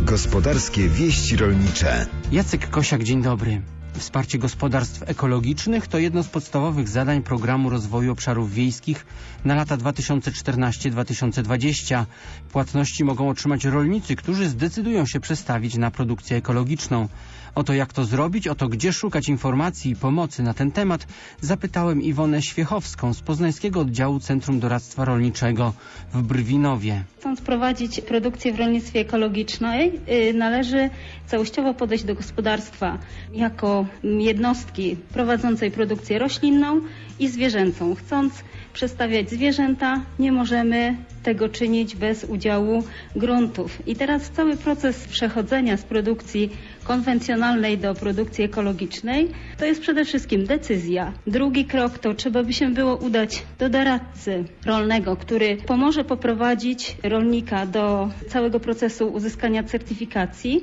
Gospodarskie wieści rolnicze. Jacek Kosiak, dzień dobry. Wsparcie gospodarstw ekologicznych to jedno z podstawowych zadań Programu Rozwoju Obszarów Wiejskich na lata 2014-2020. Płatności mogą otrzymać rolnicy, którzy zdecydują się przestawić na produkcję ekologiczną. O to, jak to zrobić, o to, gdzie szukać informacji i pomocy na ten temat, zapytałem Iwonę Świechowską z Poznańskiego Oddziału Centrum Doradztwa Rolniczego w Brwinowie. Chcąc prowadzić produkcję w rolnictwie ekologicznej, należy całościowo podejść do gospodarstwa jako jednostki prowadzącej produkcję roślinną i zwierzęcą. Chcąc przestawiać zwierzęta, nie możemy tego czynić bez udziału gruntów. I teraz cały proces przechodzenia z produkcji konwencjonalnej do produkcji ekologicznej to jest przede wszystkim decyzja. Drugi krok to trzeba by się było udać do doradcy rolnego, który pomoże poprowadzić rolnika do całego procesu uzyskania certyfikacji.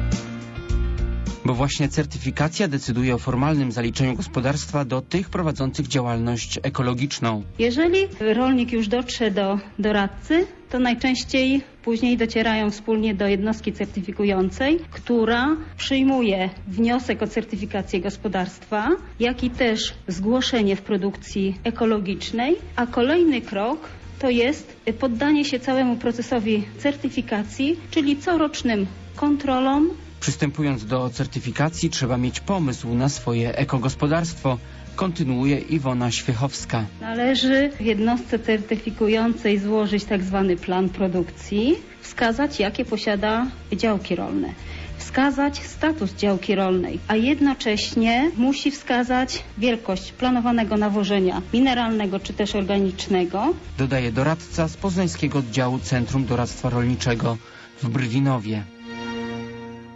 Bo właśnie certyfikacja decyduje o formalnym zaliczeniu gospodarstwa do tych prowadzących działalność ekologiczną. Jeżeli rolnik już dotrze do doradcy, to najczęściej później docierają wspólnie do jednostki certyfikującej, która przyjmuje wniosek o certyfikację gospodarstwa, jak i też zgłoszenie w produkcji ekologicznej, a kolejny krok to jest poddanie się całemu procesowi certyfikacji, czyli corocznym kontrolom. Przystępując do certyfikacji, trzeba mieć pomysł na swoje ekogospodarstwo, kontynuuje Iwona Świechowska. Należy w jednostce certyfikującej złożyć tzw. plan produkcji, wskazać, jakie posiada działki rolne, wskazać status działki rolnej, a jednocześnie musi wskazać wielkość planowanego nawożenia mineralnego czy też organicznego. Dodaje doradca z Poznańskiego Oddziału Centrum Doradztwa Rolniczego w Brwinowie.